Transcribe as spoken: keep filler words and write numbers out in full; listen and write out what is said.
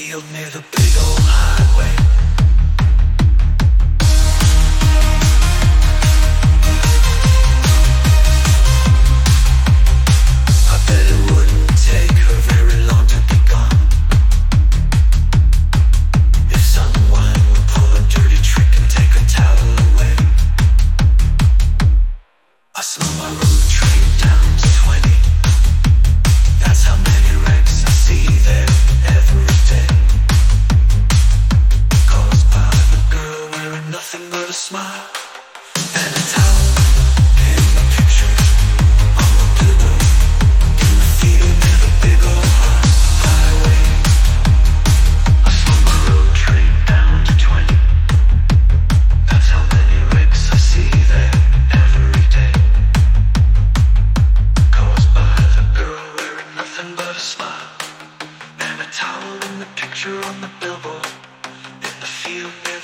field near the big old highway. I bet it wouldn't take her very long to be gone. If someone would pull a dirty trick and take her towel away. I slow my road train down to twenty. That's how many wrecks I see there every day. Caused by the girl wearing nothing but a smile and a towel in the picture on the billboard in the field near the big old highway. I slow my road train down to twenty. That's how many wrecks I see there every day. Caused by the girl wearing nothing but a smile and a towel in the picture on the billboard in the field near